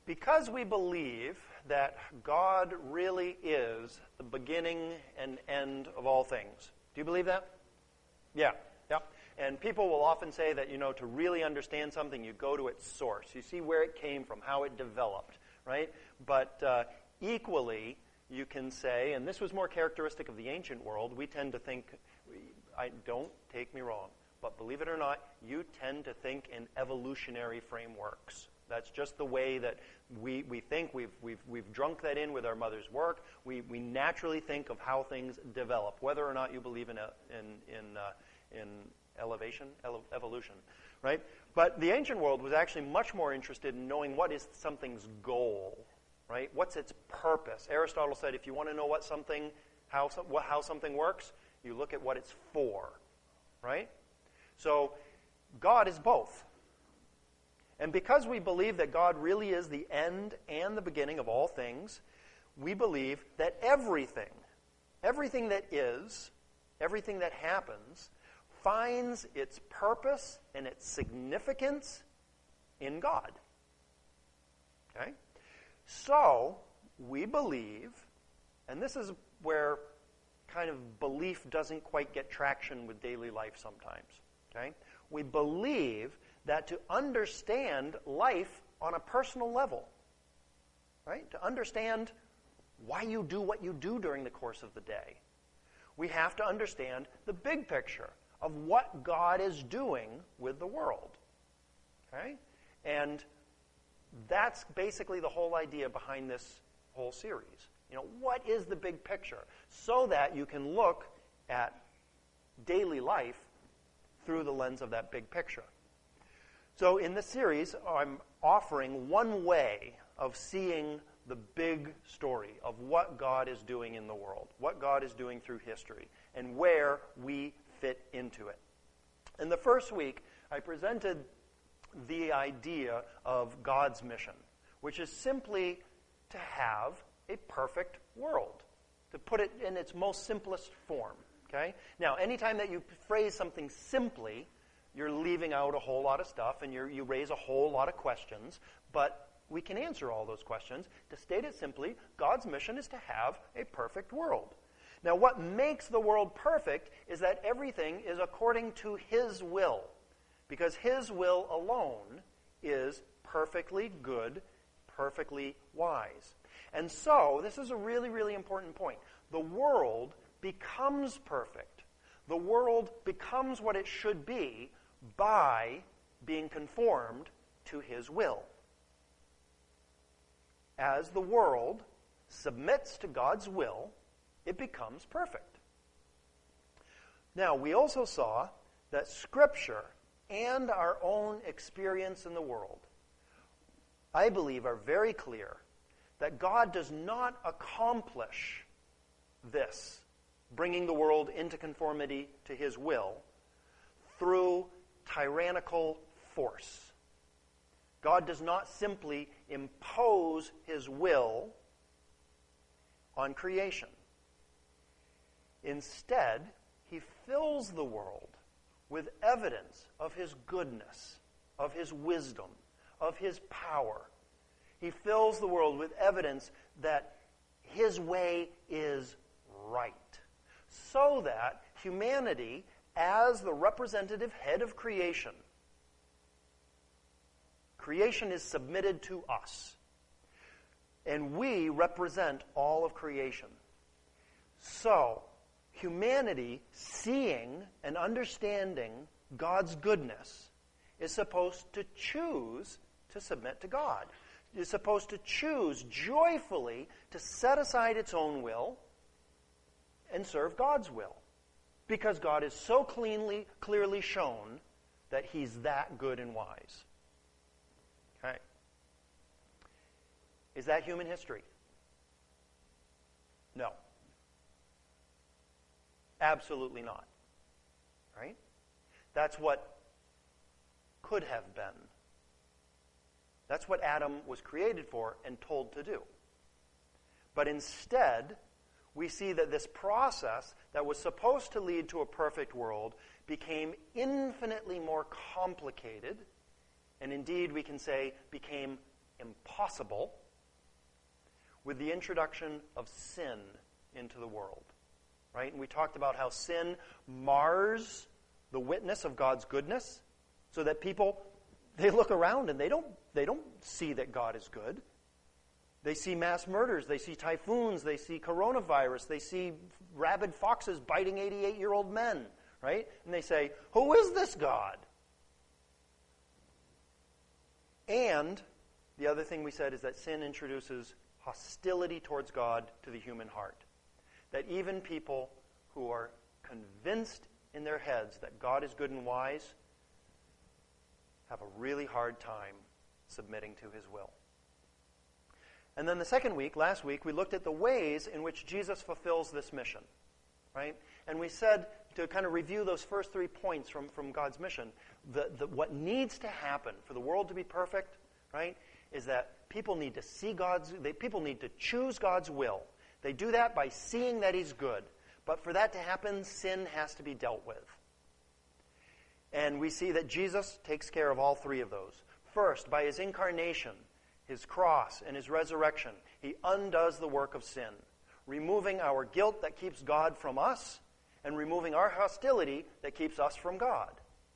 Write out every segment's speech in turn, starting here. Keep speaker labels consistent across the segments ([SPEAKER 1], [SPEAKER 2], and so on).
[SPEAKER 1] Because we believe that God really is the beginning and end of all things. Do you believe that? Yeah. And people will often say that, to really understand something, you go to its source. You see where it came from, how it developed, right? But equally, you can say, and this was more characteristic of the ancient world, we tend to think, don't take me wrong, but believe it or not, you tend to think in evolutionary frameworks. That's just the way that we think. We've drunk that in with our mother's work. We naturally think of how things develop, whether or not you believe in evolution, right? But the ancient world was actually much more interested in knowing what is something's goal, right? What's its purpose? Aristotle said, if you want to know how something works, you look at what it's for, right? So God is both. And because we believe that God really is the end and the beginning of all things, we believe that everything that is, everything that happens, finds its purpose and its significance in God. Okay? So, we believe, and this is where kind of belief doesn't quite get traction with daily life sometimes. Okay? We believe that to understand life on a personal level, right? To understand why you do what you do during the course of the day, we have to understand the big picture of what God is doing with the world. Okay? And that's basically the whole idea behind this whole series. What is the big picture? So that you can look at daily life through the lens of that big picture. So in this series, I'm offering one way of seeing the big story of what God is doing in the world, what God is doing through history, and where we fit into it. In the first week, I presented the idea of God's mission, which is simply to have a perfect world, to put it in its most simplest form. Okay? Now, anytime that you phrase something simply, you're leaving out a whole lot of stuff, and you raise a whole lot of questions, but we can answer all those questions. To state it simply, God's mission is to have a perfect world. Now, what makes the world perfect is that everything is according to His will, because His will alone is perfectly good, perfectly wise. And so, this is a really, really important point. The world becomes perfect. The world becomes what it should be by being conformed to His will. As the world submits to God's will, it becomes perfect. Now, we also saw that Scripture and our own experience in the world, I believe, are very clear that God does not accomplish this, bringing the world into conformity to His will, through tyrannical force. God does not simply impose His will on creation. Instead, He fills the world with evidence of His goodness, of His wisdom, of His power. He fills the world with evidence that His way is right, so that humanity, as the representative head of creation is submitted to us, and we represent all of creation. So, humanity, seeing and understanding God's goodness, is supposed to choose to submit to God. Is supposed to choose joyfully to set aside its own will and serve God's will, because God is so clearly shown that He's that good and wise. Okay. Is that human history? No. Absolutely not. Right? That's what could have been. That's what Adam was created for and told to do. But instead, we see that this process that was supposed to lead to a perfect world became infinitely more complicated, and indeed we can say became impossible with the introduction of sin into the world. Right? And we talked about how sin mars the witness of God's goodness, so that people, they look around and they don't see that God is good. They see mass murders, they see typhoons, they see coronavirus, they see rabid foxes biting 88-year-old men, right? And they say, who is this God? And the other thing we said is that sin introduces hostility towards God to the human heart. That even people who are convinced in their heads that God is good and wise have a really hard time submitting to his will. And then the second week, last week, we looked at the ways in which Jesus fulfills this mission, right? And we said, to kind of review those first 3 points from God's mission, what needs to happen for the world to be perfect, right, is that people need to see people need to choose God's will. They do that by seeing that he's good. But for that to happen, sin has to be dealt with. And we see that Jesus takes care of all 3 of those. First, by his incarnation, his cross, and his resurrection, he undoes the work of sin, removing our guilt that keeps God from us and removing our hostility that keeps us from God.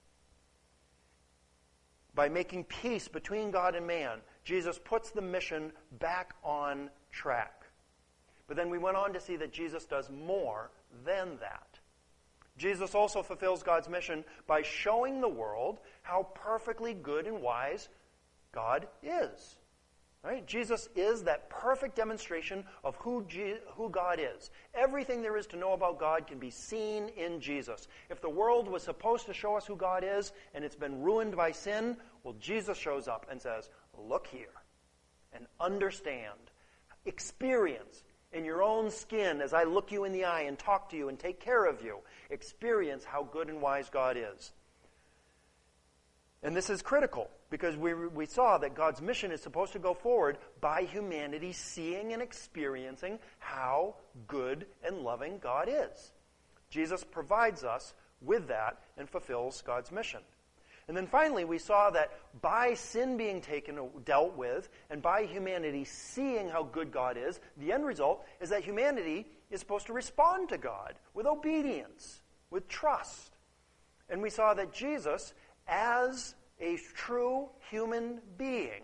[SPEAKER 1] By making peace between God and man, Jesus puts the mission back on track. But then we went on to see that Jesus does more than that. Jesus also fulfills God's mission by showing the world how perfectly good and wise God is. Right? Jesus is that perfect demonstration of who God is. Everything there is to know about God can be seen in Jesus. If the world was supposed to show us who God is and it's been ruined by sin, well, Jesus shows up and says, look here and understand, experience in your own skin as I look you in the eye and talk to you and take care of you. Experience how good and wise God is. And this is critical because we saw that God's mission is supposed to go forward by humanity seeing and experiencing how good and loving God is. Jesus provides us with that and fulfills God's mission. And then finally, we saw that by sin being dealt with and by humanity seeing how good God is, the end result is that humanity is supposed to respond to God with obedience, with trust. And we saw that Jesus, as a true human being,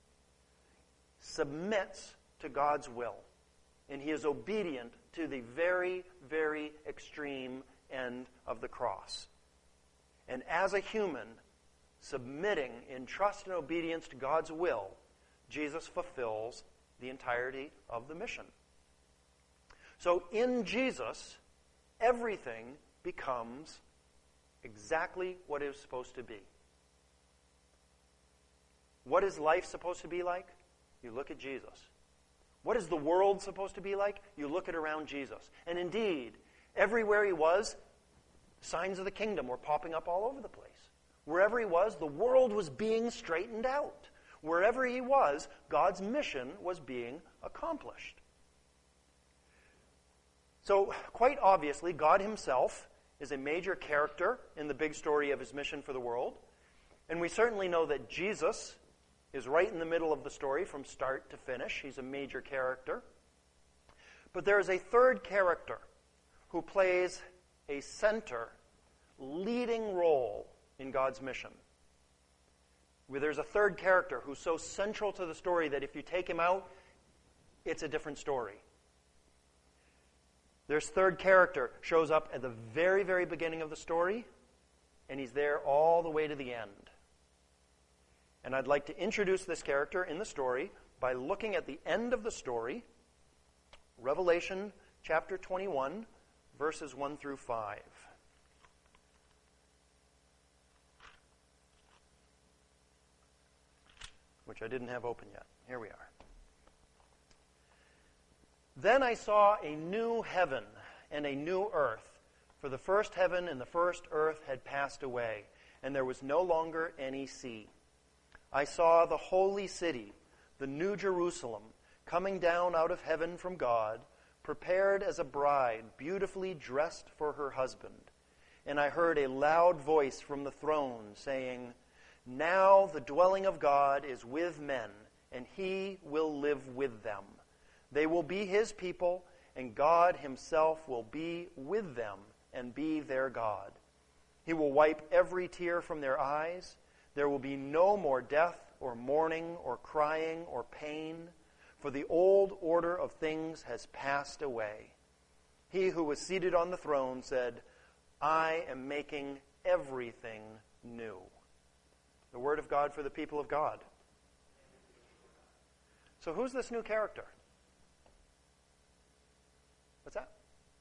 [SPEAKER 1] submits to God's will. And he is obedient to the very, very extreme end of the cross. And as a human, submitting in trust and obedience to God's will, Jesus fulfills the entirety of the mission. So in Jesus, everything becomes exactly what it is supposed to be. What is life supposed to be like? You look at Jesus. What is the world supposed to be like? You look at around Jesus. And indeed, everywhere he was, signs of the kingdom were popping up all over the place. Wherever he was, the world was being straightened out. Wherever he was, God's mission was being accomplished. So, quite obviously, God himself is a major character in the big story of his mission for the world. And we certainly know that Jesus is right in the middle of the story from start to finish. He's a major character. But there is a third character who plays a center, leading role in God's mission. Where there's a third character who's so central to the story that if you take him out, it's a different story. This third character shows up at the very, very beginning of the story, and he's there all the way to the end. And I'd like to introduce this character in the story by looking at the end of the story, Revelation chapter 21, verses 1 through 5. Which I didn't have open yet. Here we are. Then I saw a new heaven and a new earth, for the first heaven and the first earth had passed away, and there was no longer any sea. I saw the holy city, the new Jerusalem, coming down out of heaven from God, prepared as a bride, beautifully dressed for her husband. And I heard a loud voice from the throne saying, "Now the dwelling of God is with men, and he will live with them. They will be his people, and God himself will be with them and be their God. He will wipe every tear from their eyes. There will be no more death or mourning or crying or pain, for the old order of things has passed away. He who was seated on the throne said, I am making everything new. The word of God for the people of God. So who's this new character? What's that?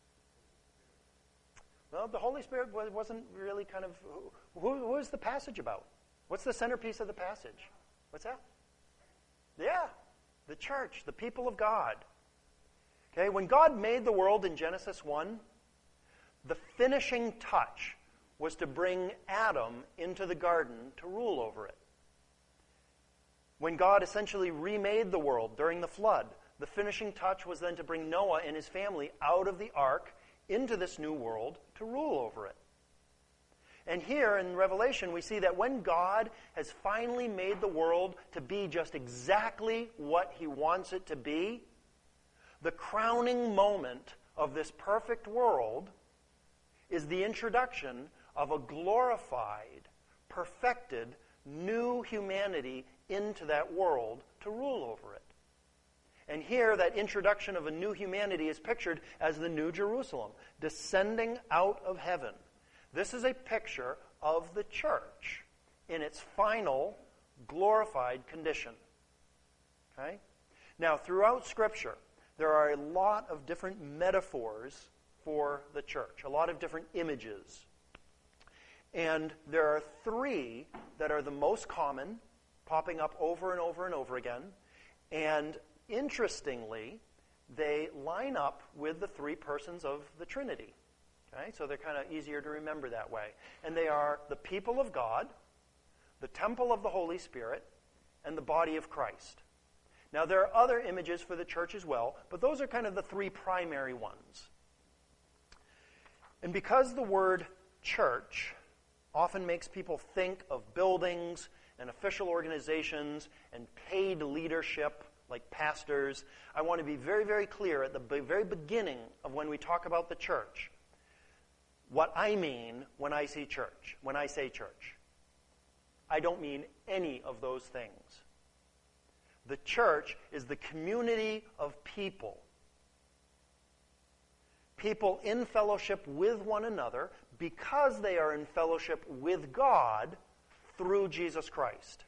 [SPEAKER 1] Well, the Holy Spirit wasn't really kind of... Who is the passage about? What's the centerpiece of the passage? What's that? Yeah, the church, the people of God. Okay, when God made the world in Genesis 1, the finishing touch was to bring Adam into the garden to rule over it. When God essentially remade the world during the flood, the finishing touch was then to bring Noah and his family out of the ark into this new world to rule over it. And here in Revelation, we see that when God has finally made the world to be just exactly what he wants it to be, the crowning moment of this perfect world is the introduction of a glorified, perfected, new humanity into that world to rule over it. And here, that introduction of a new humanity is pictured as the New Jerusalem, descending out of heaven. This is a picture of the church in its final, glorified condition. Okay? Now, throughout Scripture, there are a lot of different metaphors for the church, a lot of different images. And there are three that are the most common, popping up over and over and over again. And interestingly, they line up with the three persons of the Trinity. Okay? So they're kind of easier to remember that way. And they are the people of God, the temple of the Holy Spirit, and the body of Christ. Now, there are other images for the church as well, but those are kind of the three primary ones. And because the word church often makes people think of buildings and official organizations and paid leadership like pastors, I want to be very, very clear at the very beginning of when we talk about the church, what I mean when I say church. When I say church, I don't mean any of those things. The church is the community of people. People in fellowship with one another because they are in fellowship with God through Jesus Christ.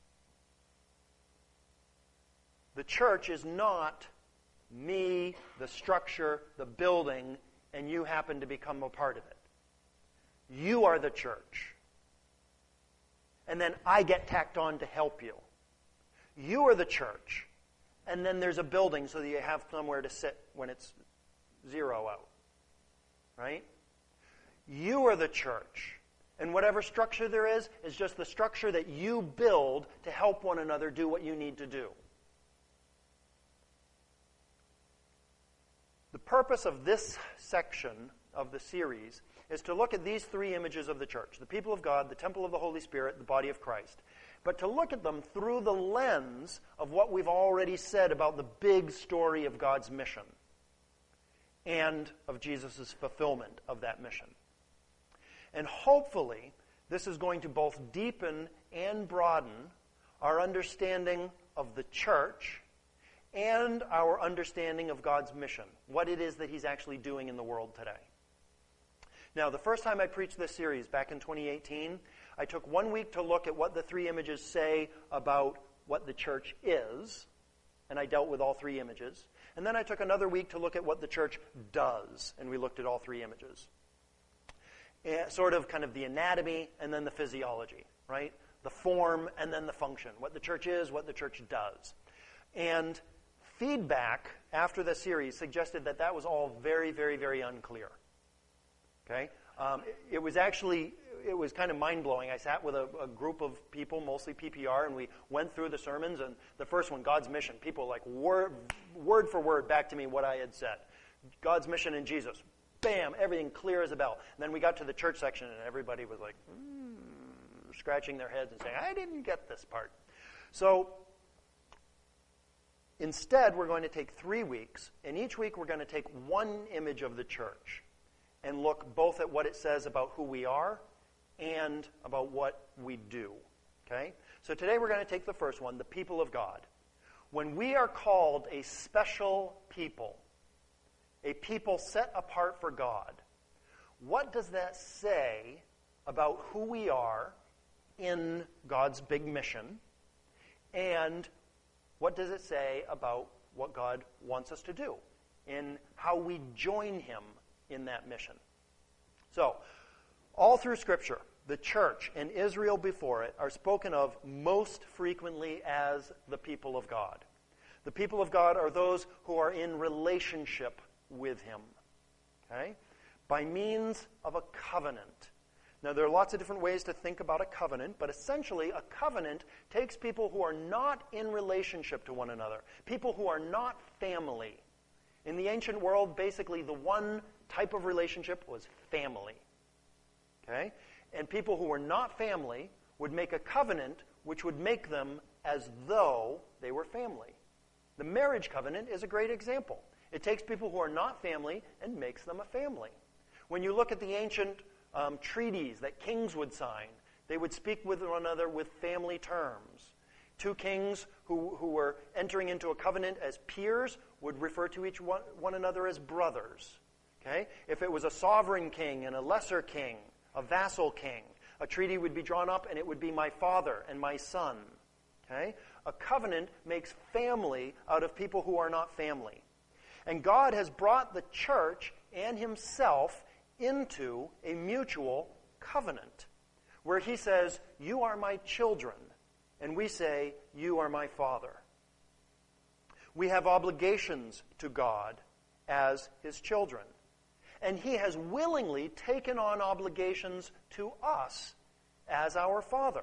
[SPEAKER 1] The church is not me, the structure, the building, and you happen to become a part of it. You are the church. And then I get tacked on to help you. You are the church. And then there's a building so that you have somewhere to sit when it's zero out. Right? You are the church. And whatever structure there is just the structure that you build to help one another do what you need to do. The purpose of this section of the series is to look at these three images of the church: the people of God, the temple of the Holy Spirit, the body of Christ. But to look at them through the lens of what we've already said about the big story of God's mission and of Jesus' fulfillment of that mission. And hopefully, this is going to both deepen and broaden our understanding of the church and our understanding of God's mission, what it is that he's actually doing in the world today. Now, the first time I preached this series, back in 2018, I took 1 week to look at what the three images say about what the church is, and I dealt with all three images. And then I took another week to look at what the church does, and we looked at all three images. And sort of kind of the anatomy and then the physiology, right? The form and then the function. What the church is, what the church does. And feedback after the series suggested that that was all very, very, very unclear. Okay? It was kind of mind-blowing. I sat with a group of people, mostly PPR, and we went through the sermons, and the first one, God's mission, people like word for word back to me what I had said. God's mission in Jesus. Bam, everything clear as a bell. And then we got to the church section, and everybody was like, scratching their heads and saying, I didn't get this part. So Instead, we're going to take 3 weeks, and each week we're going to take one image of the church and look both at what it says about who we are and about what we do. Okay? So today we're going to take the first one, the people of God. When we are called a special people, a people set apart for God, what does that say about who we are in God's big mission? And what does it say about what God wants us to do in how we join him in that mission? So, all through Scripture, the church and Israel before it are spoken of most frequently as the people of God. The people of God are those who are in relationship with him, okay, by means of a covenant. Now, there are lots of different ways to think about a covenant, but essentially a covenant takes people who are not in relationship to one another, people who are not family. In the ancient world, basically the one type of relationship was family, okay? And people who were not family would make a covenant which would make them as though they were family. The marriage covenant is a great example. It takes people who are not family and makes them a family. When you look at the ancient treaties that kings would sign, they would speak with one another with family terms. Two kings who were entering into a covenant as peers would refer to each one another as brothers. Okay? If it was a sovereign king and a lesser king, a vassal king, a treaty would be drawn up and it would be my father and my son. Okay? A covenant makes family out of people who are not family. And God has brought the church and himself into a mutual covenant where he says, you are my children, and we say, you are my father. We have obligations to God as his children, and he has willingly taken on obligations to us as our father.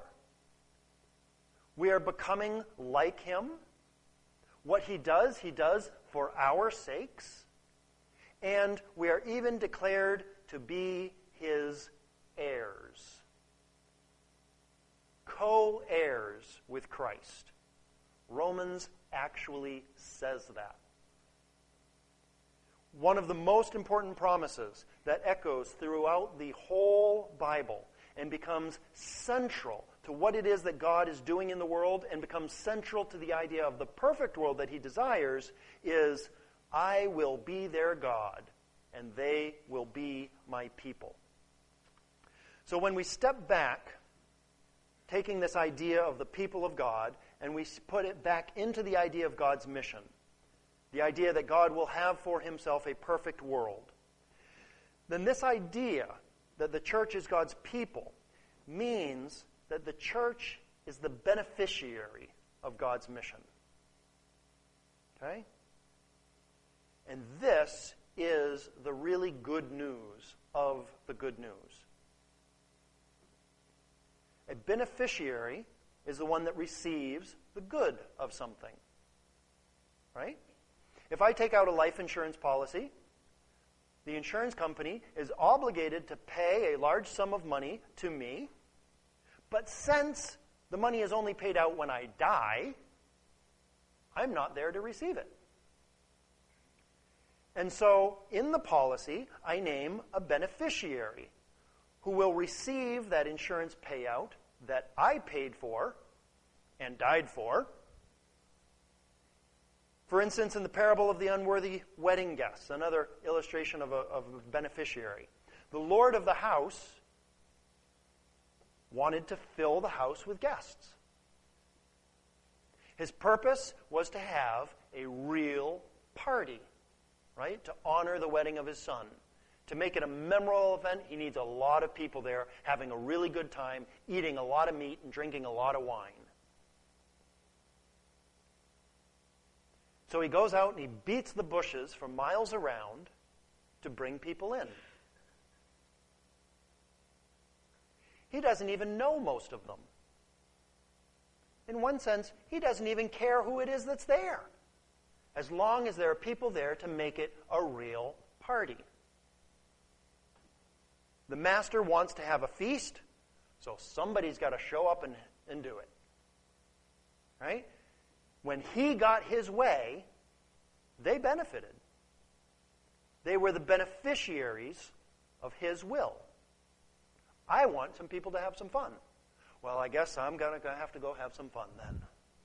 [SPEAKER 1] We are becoming like him. What he does for our sakes. And we are even declared to be his heirs. Co-heirs with Christ. Romans actually says that. One of the most important promises that echoes throughout the whole Bible and becomes central to what it is that God is doing in the world and becomes central to the idea of the perfect world that he desires is, I will be their God, and they will be my people. So when we step back, taking this idea of the people of God, and we put it back into the idea of God's mission, the idea that God will have for himself a perfect world, then this idea that the church is God's people means that the church is the beneficiary of God's mission. Okay? And this is the really good news of the good news. A beneficiary is the one that receives the good of something. Right? If I take out a life insurance policy, the insurance company is obligated to pay a large sum of money to me, but since the money is only paid out when I die, I'm not there to receive it. And so, in the policy, I name a beneficiary who will receive that insurance payout that I paid for and died for. For instance, in the parable of the unworthy wedding guests, another illustration of a beneficiary, the Lord of the house wanted to fill the house with guests. His purpose was to have a real party, right? To honor the wedding of his son. To make it a memorable event, he needs a lot of people there having a really good time, eating a lot of meat and drinking a lot of wine. So he goes out and he beats the bushes for miles around to bring people in. He doesn't even know most of them. In one sense, he doesn't even care who it is that's there, as long as there are people there to make it a real party. The master wants to have a feast, so somebody's got to show up and do it. Right? when he got his way, they benefited. They were the beneficiaries of his will. I want some people to have some fun. Well, I guess I'm going to have to go have some fun then.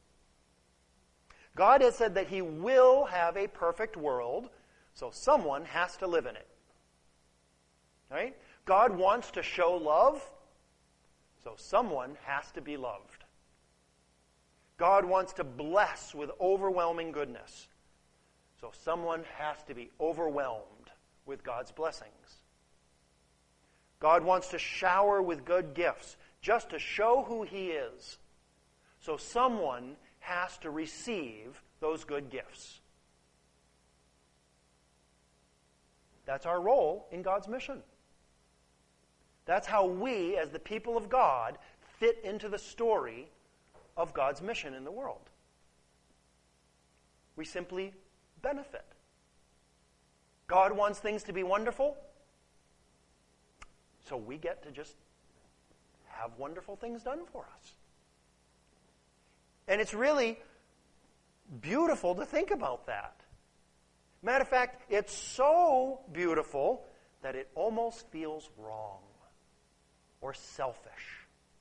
[SPEAKER 1] God has said that he will have a perfect world, so someone has to live in it. Right? God wants to show love, so someone has to be loved. God wants to bless with overwhelming goodness, so someone has to be overwhelmed with God's blessings. God wants to shower with good gifts just to show who he is, so someone has to receive those good gifts. That's our role in God's mission. That's how we, as the people of God, fit into the story of God's mission in the world. We simply benefit. God wants things to be wonderful, so we get to just have wonderful things done for us. And it's really beautiful to think about that. Matter of fact, it's so beautiful that it almost feels wrong or selfish.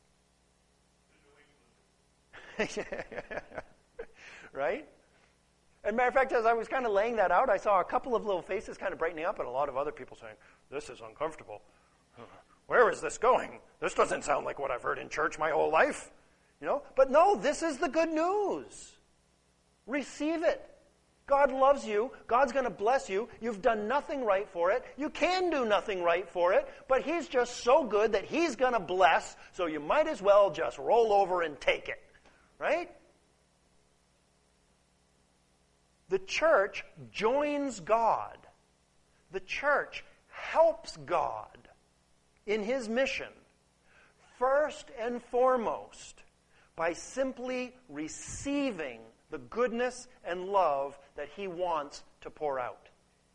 [SPEAKER 1] Right? And matter of fact, as I was kind of laying that out, I saw a couple of little faces kind of brightening up and a lot of other people saying, this is uncomfortable. Where is this going? This doesn't sound like what I've heard in church my whole life. But no, this is the good news. Receive it. God loves you. God's going to bless you. You've done nothing right for it. You can do nothing right for it, but he's just so good that he's going to bless, so you might as well just roll over and take it. Right? The church joins God. The church helps God in his mission, first and foremost, by simply receiving the goodness and love that he wants to pour out.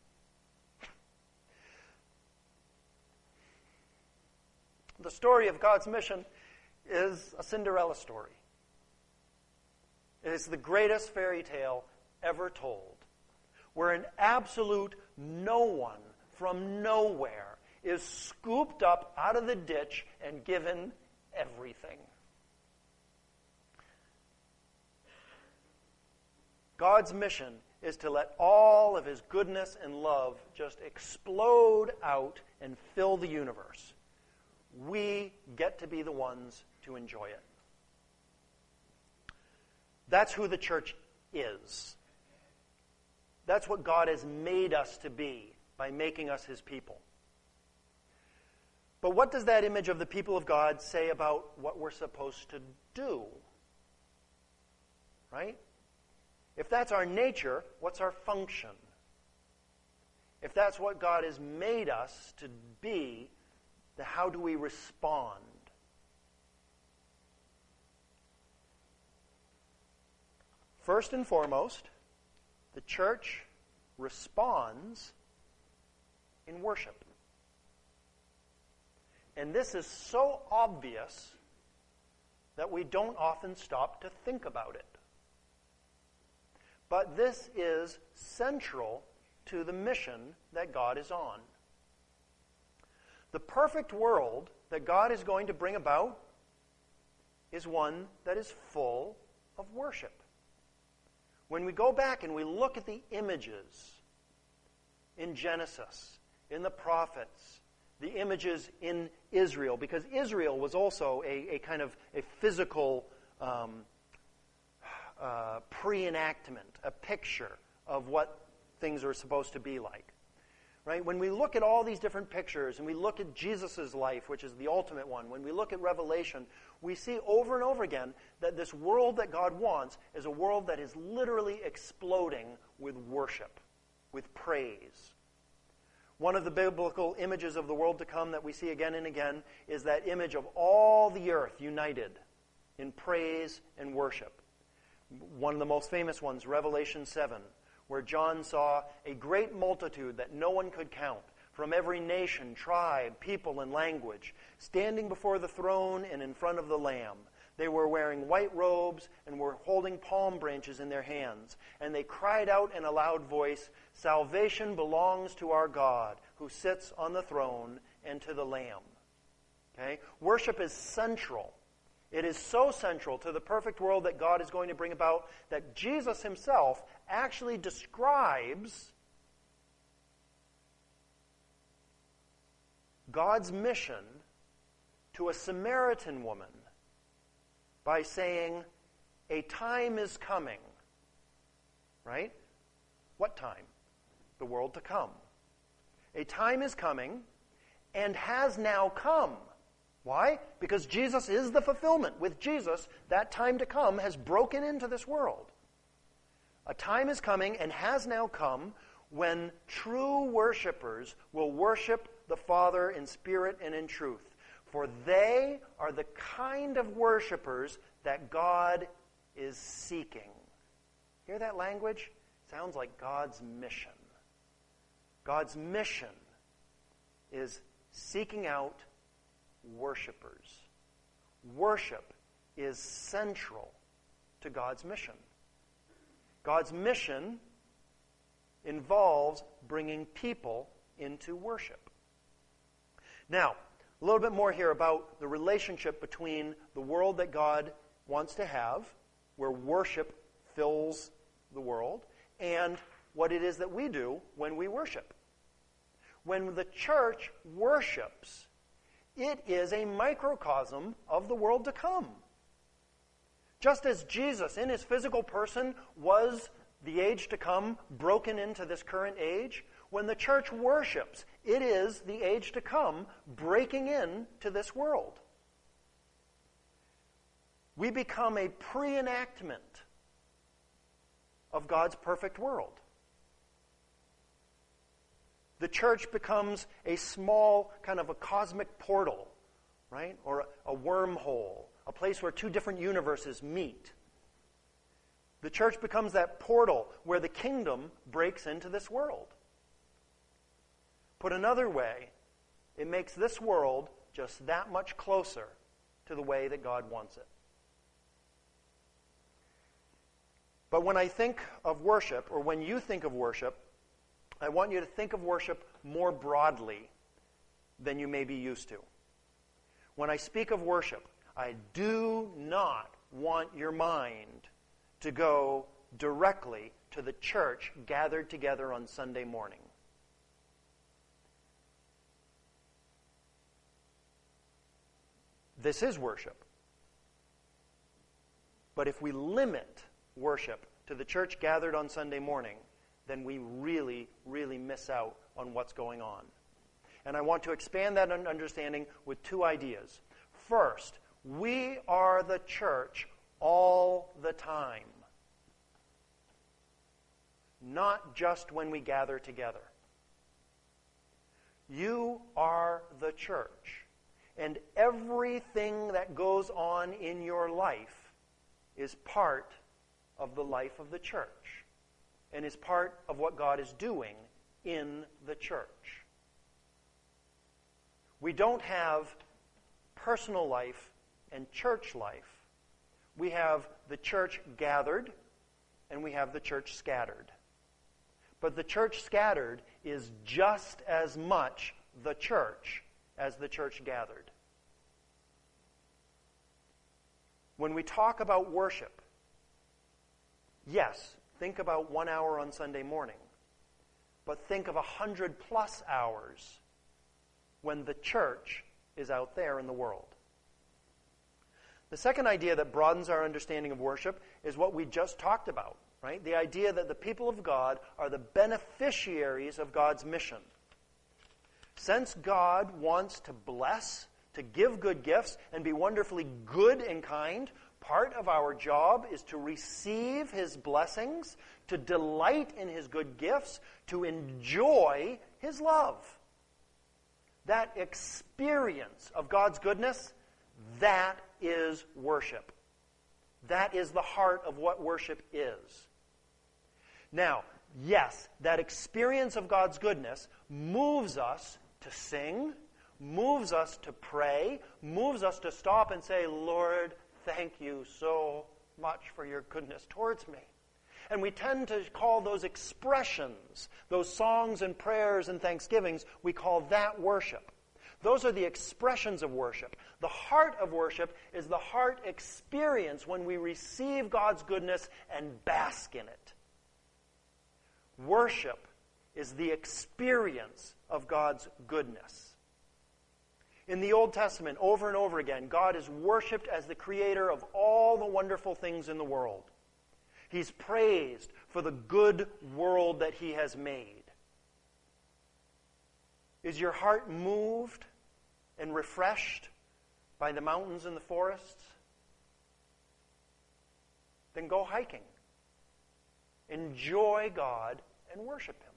[SPEAKER 1] The story of God's mission is a Cinderella story. It is the greatest fairy tale ever told, where an absolute no one from nowhere is scooped up out of the ditch and given everything. God's mission is to let all of his goodness and love just explode out and fill the universe. We get to be the ones to enjoy it. That's who the church is. That's what God has made us to be by making us his people. But what does that image of the people of God say about what we're supposed to do? Right? If that's our nature, what's our function? If that's what God has made us to be, then how do we respond? First and foremost, the church responds in worship. And this is so obvious that we don't often stop to think about it. But this is central to the mission that God is on. The perfect world that God is going to bring about is one that is full of worship. When we go back and we look at the images in Genesis, in the prophets, the images in Israel, because Israel was also a kind of a physical pre-enactment, a picture of what things are supposed to be like. Right? When we look at all these different pictures and we look at Jesus' life, which is the ultimate one, when we look at Revelation, we see over and over again that this world that God wants is a world that is literally exploding with worship, with praise. One of the biblical images of the world to come that we see again and again is that image of all the earth united in praise and worship. One of the most famous ones, Revelation 7, where John saw a great multitude that no one could count, from every nation, tribe, people, and language, standing before the throne and in front of the Lamb. They were wearing white robes and were holding palm branches in their hands. And they cried out in a loud voice, "Salvation belongs to our God, who sits on the throne, and to the Lamb." Okay? Worship is central. It is so central to the perfect world that God is going to bring about that Jesus himself actually describes God's mission to a Samaritan woman by saying, "A time is coming." Right? What time? The world to come. A time is coming and has now come. Why? Because Jesus is the fulfillment. With Jesus, that time to come has broken into this world. A time is coming and has now come when true worshipers will worship the Father in spirit and in truth. For they are the kind of worshipers that God is seeking. Hear that language? Sounds like God's mission. God's mission is seeking out worshipers. Worship is central to God's mission. God's mission involves bringing people into worship. Now, a little bit more here about the relationship between the world that God wants to have, where worship fills the world, and what it is that we do when we worship. When the church worships, it is a microcosm of the world to come. Just as Jesus, in his physical person, was the age to come, broken into this current age, when the church worships, it is the age to come, breaking into this world. We become a pre-enactment of God's perfect world. The church becomes a small kind of a cosmic portal, right? Or a wormhole, a place where two different universes meet. The church becomes that portal where the kingdom breaks into this world. Put another way, it makes this world just that much closer to the way that God wants it. But when I think of worship, or when you think of worship, I want you to think of worship more broadly than you may be used to. When I speak of worship, I do not want your mind to go directly to the church gathered together on Sunday morning. This is worship. But if we limit worship to the church gathered on Sunday morning, then we really, really miss out on what's going on. And I want to expand that understanding with two ideas. First, we are the church all the time, not just when we gather together. You are the church, and everything that goes on in your life is part of the life of the church, and is part of what God is doing in the church. We don't have personal life and church life. We have the church gathered, and we have the church scattered. But the church scattered is just as much the church as the church gathered. When we talk about worship, yes, think about 1 hour on Sunday morning, but think of 100+ hours when the church is out there in the world. The second idea that broadens our understanding of worship is what we just talked about, right? The idea that the people of God are the beneficiaries of God's mission. Since God wants to bless, to give good gifts, and be wonderfully good and kind, part of our job is to receive His blessings, to delight in His good gifts, to enjoy His love. That experience of God's goodness, that is worship. That is the heart of what worship is. Now, yes, that experience of God's goodness moves us to sing, moves us to pray, moves us to stop and say, Lord, thank you so much for your goodness towards me. And we tend to call those expressions, those songs and prayers and thanksgivings, we call that worship. Those are the expressions of worship. The heart of worship is the heart experience when we receive God's goodness and bask in it. Worship is the experience of God's goodness. In the Old Testament, over and over again, God is worshipped as the creator of all the wonderful things in the world. He's praised for the good world that he has made. Is your heart moved and refreshed by the mountains and the forests? Then go hiking. Enjoy God and worship him.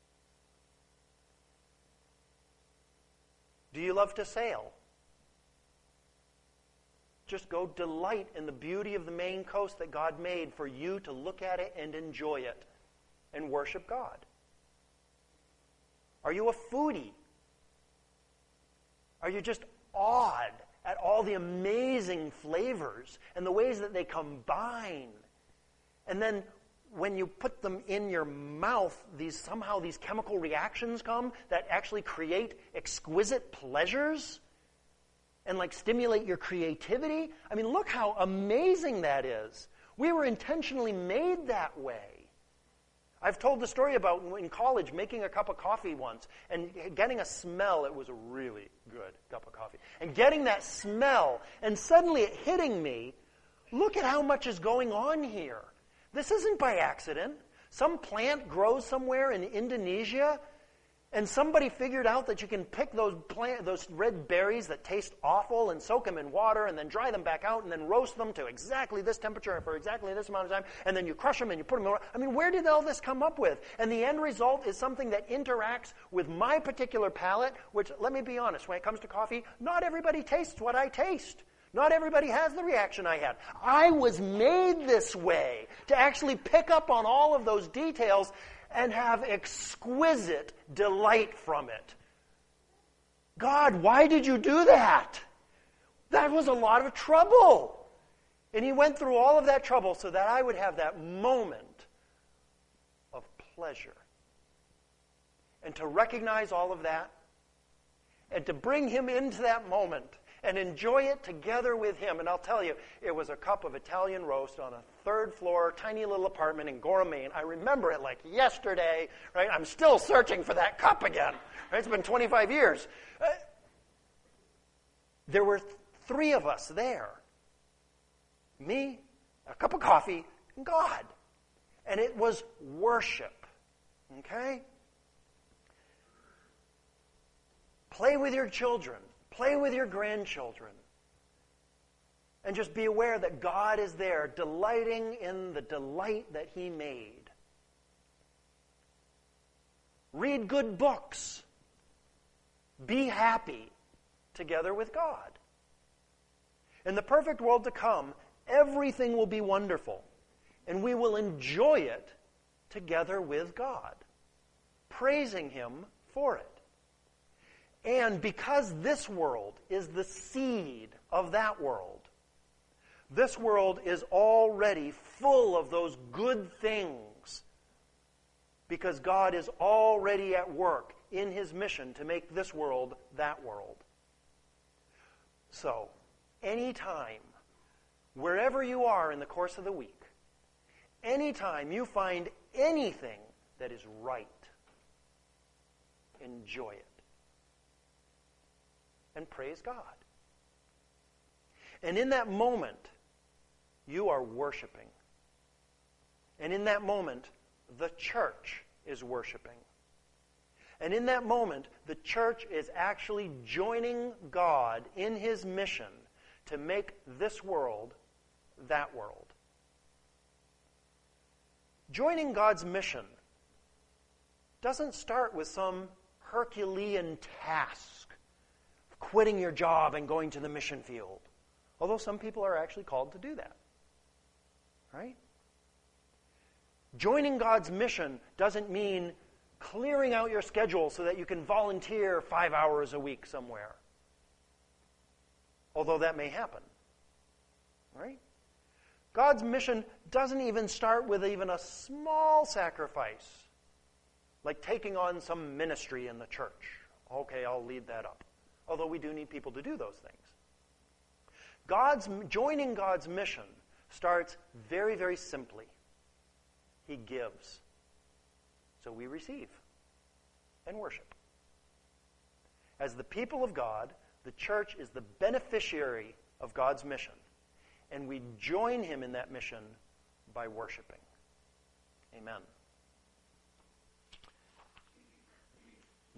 [SPEAKER 1] Do you love to sail? Just go delight in the beauty of the Maine coast that God made for you to look at it and enjoy it and worship God. Are you a foodie? Are you just awed at all the amazing flavors and the ways that they combine? And then when you put them in your mouth, somehow these chemical reactions come that actually create exquisite pleasures and stimulate your creativity. I mean, look how amazing that is. We were intentionally made that way. I've told the story about in college making a cup of coffee once and getting a smell. It was a really good cup of coffee. And getting that smell and suddenly it hitting me, look at how much is going on here. This isn't by accident. Some plant grows somewhere in Indonesia, and somebody figured out that you can pick those red berries that taste awful and soak them in water and then dry them back out and then roast them to exactly this temperature for exactly this amount of time, and then you crush them and you put them in water. I mean, where did all this come up with? And the end result is something that interacts with my particular palate, which, let me be honest, when it comes to coffee, not everybody tastes what I taste. Not everybody has the reaction I had. I was made this way to actually pick up on all of those details and have exquisite delight from it. God, why did you do that? That was a lot of trouble. And he went through all of that trouble so that I would have that moment of pleasure. And to recognize all of that and to bring him into that moment and enjoy it together with him. And I'll tell you, it was a cup of Italian roast on a third-floor, tiny little apartment in Gorham, Maine. I remember it like yesterday, right? I'm still searching for that cup again. Right? It's been 25 years. There were 3 of us there. Me, a cup of coffee, and God. And it was worship. Okay? Play with your children. Play with your grandchildren. And just be aware that God is there, delighting in the delight that he made. Read good books. Be happy together with God. In the perfect world to come, everything will be wonderful, and we will enjoy it together with God, praising him for it. And because this world is the seed of that world, this world is already full of those good things because God is already at work in his mission to make this world that world. So, anytime, wherever you are in the course of the week, anytime you find anything that is right, enjoy it. And praise God. And in that moment, you are worshiping. And in that moment, the church is worshiping. And in that moment, the church is actually joining God in his mission to make this world that world. Joining God's mission doesn't start with some Herculean task, quitting your job and going to the mission field. Although some people are actually called to do that. Right? Joining God's mission doesn't mean clearing out your schedule so that you can volunteer 5 hours a week somewhere. Although that may happen. right? God's mission doesn't even start with even a small sacrifice, like taking on some ministry in the church. Okay, I'll lead that up. Although we do need people to do those things. Joining God's mission starts very, very simply. He gives. So we receive and worship. As the people of God, the church is the beneficiary of God's mission. And we join him in that mission by worshiping. Amen.